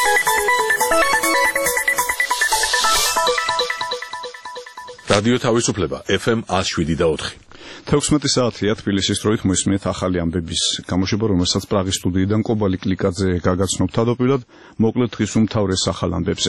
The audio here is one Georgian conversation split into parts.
რადიო თავისუფლება FM 107.4. 16 საათია თბილისის დროით მოისმენთ ახალი ამბების გამოშვება, რომელსაც პრაღის სტუდიიდან კობალი კლიკაძე გაგაცნობ თავდაპირველად, მოკლედ დღის უმთავრეს ახალ ამბებზე.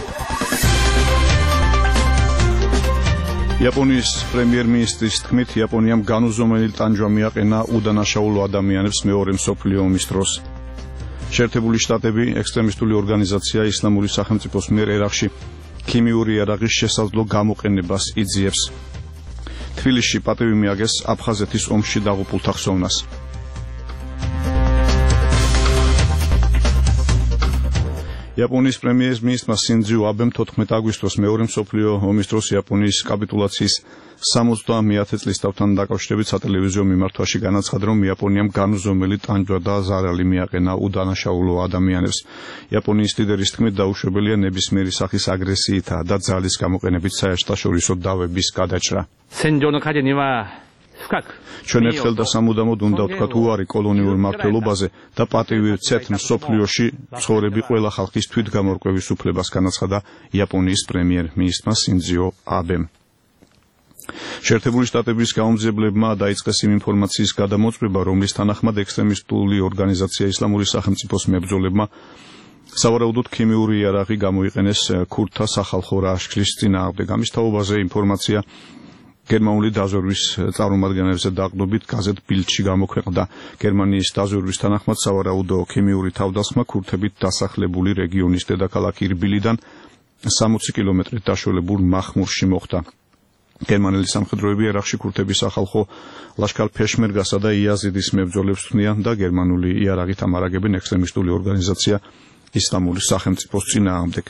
იაპონიის პრემიერ-მინისტრის თქმით, იაპონიამ განუზომელი ტანჯვა მიაყენა უდანაშაულო ადამიანებს მეორე მსოფლიო ომის დროს. შეერთებული შტატები ექსტრემისტული ორგანიზაცია ისლამური სახელმწიფოს მიერ ერაყში ქიმიური იარაღის შესაძლო გამოყენებას იძიებს. თბილისში პატივი მიაგეს აფხაზეთის ომში დაღუპულთა ხსოვნას. იაპონიის პრემიერ-მინისტრმა სინძიო აბემ 14 აგვისტოს მეორე მსოფლიო ომის დროს იაპონიის კაპიტულაციის 70-ე წლის დავთან დაკავშირებით სატელევიზიო მიმართვაში განაცხადა, რომ იაპონიამ განუზომელი ტანჯვა და ზარალი მიაყენა უდანაშაულო ადამიანებს. იაპონიის ლიდერის თქმით, დაუშვებელია ნებისმიერი სახის აგრესიითა და ძალის გამოყენებით საერთაშორისო დავების გადაჭრა. ჩვენ ერთხელ და სამუდამოდ უნდა ვთქვათ უარი კოლონიურ მმართველობაზე და პატივი ვცეთ მსოფლიოში ცხოვრები ყველა ხალხის თვითგამორკვევის უფლებას, განაცხადა იაპონიის პრემიერ-მინისტრმა სინძიო აბემ. შეერთებული შტატების გაუმძებლებმა დაიწყეს იმ ინფორმაციის გადამოწმება, რომლის თანახმად ექსტრემისტული ორგანიზაცია ისლამური სახელმწიფოს მებრძოლებმა სავარაუდოდ ქიმიური იარაღი გამოიყენეს ქურთთა სახალხო ლაშქრის წინააღმდეგ. ამის თაობაზე ინფორმაცია გერმანული დაზვერვის წარმომადგენლებზე დაყრდნობით გაზეთ ბილდში გამოქვეყნდა. გერმანიის დაზვერვის თანახმად სავარაუდო ქიმიური თავდასხმა ქურთებით დასახლებული რეგიონის დედაქალაქ ირბილიდან 60 კილომეტრით დაშორებულ მახმურში მოხდა. გერმანელი სამხედროები ერაყში ქურთების სახალხო ლაშქარ ფეშმერგასა და იაზიდის მებრძოლებს თვლიან და გერმანული იარაღით ამარაგებენ ექსტრემისტული ორგანიზაცია ისლამური სახელმწიფოს წინააღმდეგ.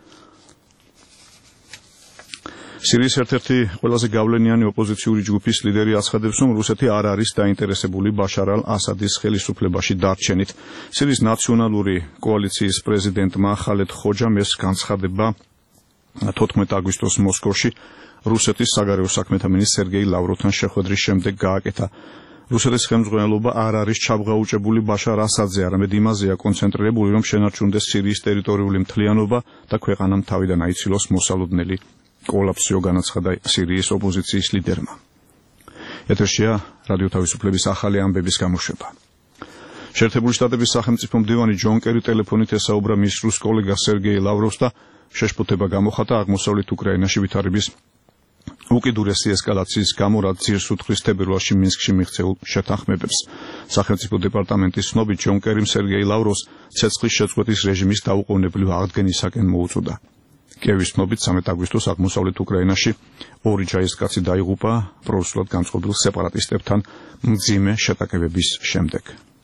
სირიის ერთ-ერთი ყველაზე გავლენიანი ოპოზიციური ჯგუფის ლიდერი აცხადებს, რომ რუსეთი არ არის დაინტერესებული ბაშარ ალ-ასადის ხელისუფლებაში დარჩენით. სირიის ნაციონალური კოალიციის პრეზიდენტმა ხალედ ხოჯამ ეს განცხადება 14 აგვისტოს მოსკოვში რუსეთის საგარეო საქმეთა მინისტრ სერგეი ლავროვთან შეხვედრის შემდეგ გააკეთა. რუსეთის ხელმძღვანელობა არ არის ჩაბღაუჭებული ბაშარ ასადზე, არამედ იმაზეა კონცენტრირებული, რომ შენარჩუნდეს სირიის ტერიტორიული მთლიანობა და ქვეყანამ თავიდან აიცილოს მოსალოდნელი კოლაფსიო, განაცხადა სირიის ოპოზიციის ლიდერმა. ეთერშია რადიო თავისუფლების ახალი ამბების გამოშვება. შეერთებული შტატების სახელმწიფო მდივანი ჯონ კერი ტელეფონით ესაუბრა მის რუს კოლეგას სერგეი ლავროვს და შეშფოთება გამოხატა აღმოსავლეთ უკრაინაში ვითარების უკიდურესი ესკალაციის გამო, რაც ძირს უძღვის თებერვალში მინსკში მიღწეულ შეთანხმებებს. სახელმწიფო დეპარტამენტის ცნობით ჯონ კერიმ სერგეი ლავროვს ცეცხლის შეწყვეტის რეჟიმის დაუყოვნებლივ აღდგენისაკენ მოუწოდა. კიევის ცნობით 13 აგვისტოს აღმოსავლეთ უკრაინაში ორი ჯარისკაცი დაიღუპა პრორუსულად განწყობილ სეპარატისტებთან მძიმე შეტაკებების შემდეგ.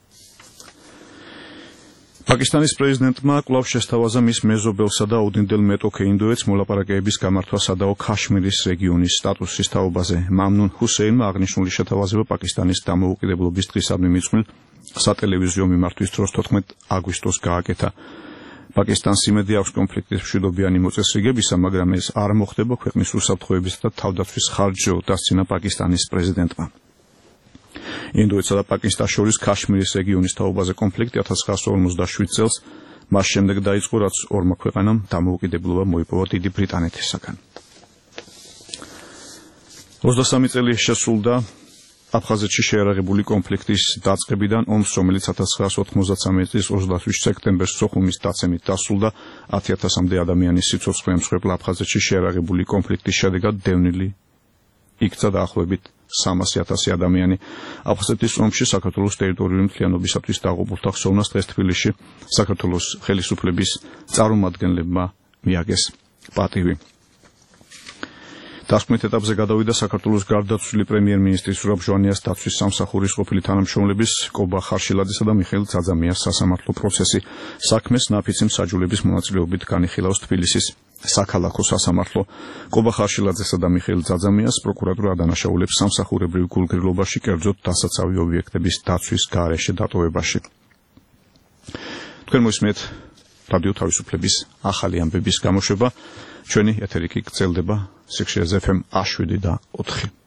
პაკისტანის პრეზიდენტმა კვლავ შესთავაზა მის მეზობელსა და აუდინდელ მეტოქე ინდოეთს მოლაპარაკებების გამართვა სადაო ქაშმირის რეგიონის სტატუსის თაობაზე. მამნუნ ჰუსეინმა აღნიშნული შეთავაზება პაკისტანის დამოუკიდებლობის დღისადმი მიძღვნილ სატელევიზიო მიმართვის დროს 14 აგვისტოს გააკეთა. პაკისტანს იმედი აქვს კონფლიქტის მშვიდობიანი მოწესრიგებისა, მაგრამ ეს არ მოხდება ქვეყნის უსაფრთხოებისა და თავდაცვის ხარჯზე, დასცინა პაკისტანის პრეზიდენტმა. ინდოეთსა და პაკისტანს შორის ქაშმირის რეგიონის თაობაზე კონფლიქტი 1947 წელს მას შემდეგ დაიწყო, რაც ორმა ქვეყანამ დამოუკიდებლობა მოიპოვა დიდი ბრიტანეთისაგან. 23 წელი შესრულდა აფხაზეთში შეიარაღებული კონფლიქტის დაწყებიდან ომს, რომელიც 1993 წლის 28 სექტემბერს სოხუმის დაცემით დასრულდა. 10,000-მდე ადამიანის სიცოცხლე ემსხვერპლა აფხაზეთში შეიარაღებული კონფლიქტის შედეგად დევნილი იქცა დაახლოებით 300,000 ადამიანი. აფხაზეთის ომში საქართველოს ტერიტორიული მთლიანობისათვის დაღუპულთა ხსოვნას დღეს თბილისში საქართველოს ხელისუფლების წარმომადგენლებმა მიაგეს პატივი. დასკვნით ეტაპზე გადავიდა საქართველოს გარდაცვლილი პრემიერ-მინისტრის ზურაბ ჟვანიას დაცვის სამსახურის ყოფილი თანამშრომლების კობა ხარშილაძესა და მიხეილ ძაძამიას სასამართლო პროცესი. საქმეს ნაფიცი მსაჯულების მონაწილეობით განიხილავს თბილისის საქალაქო სასამართლო. კობა ხარშილაძესა და მიხეილ ძაძამიას პროკურატურა ადანაშაულებს სამსახურებრივ გულგრილობაში, კერძოდ დასაცავი ობიექტების დაცვის გარეშე დატოვებაში. თქვენ მოისმენთ რადიო თავისუფლების ახალი ამბების გამოშვება. ჩვენი ეთერი კი გრძელდება სიხშირეზე FM 107.4.